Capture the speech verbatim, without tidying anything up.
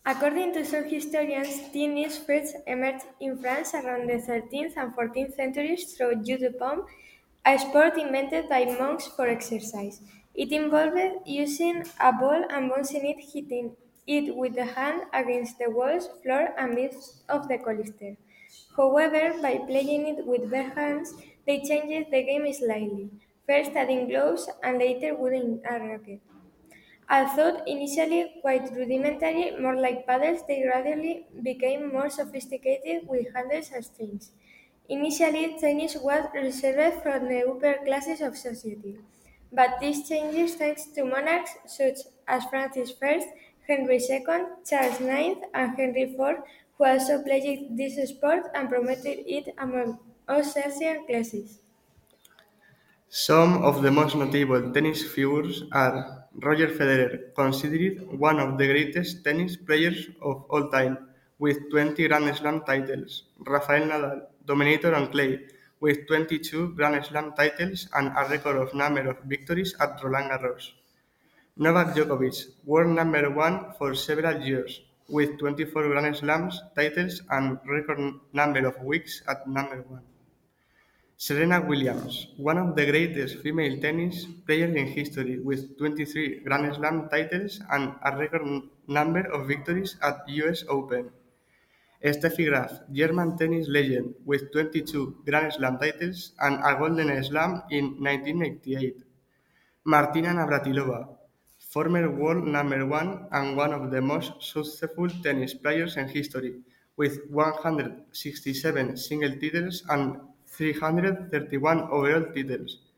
According to some historians, tennis first emerged in France around the thirteenth and fourteenth centuries through jeu de paume, a sport invented by monks for exercise. It involved using a ball and bouncing it, hitting it with the hand against the walls, floor, and beams of the cloister. However, by playing it with bare hands, they changed the game slightly, first adding gloves and later wooden a racket. Although initially quite rudimentary, more like paddles, they gradually became more sophisticated with handles and strings. Initially, tennis was reserved for the upper classes of society, but this changes thanks to monarchs such as Francis the First, Henry the Second, Charles the Ninth, and Henry the Fourth, who also played this sport and promoted it among all social classes. Some of the most notable tennis figures are Roger Federer, considered one of the greatest tennis players of all time, with twenty Grand Slam titles; Rafael Nadal, dominator on clay, with twenty-two Grand Slam titles and a record of number of victories at Roland Garros; Novak Djokovic, world number one for several years, with twenty-four Grand Slams titles and record number of weeks at number one; Serena Williams, one of the greatest female tennis players in history, with twenty-three Grand Slam titles and a record number of victories at U S Open; Steffi Graf, German tennis legend, with twenty-two Grand Slam titles and a Golden Slam in nineteen eighty-eight; Martina Navratilova, former world number one and one of the most successful tennis players in history, with one hundred sixty-seven single titles and three hundred thirty-one overall titles;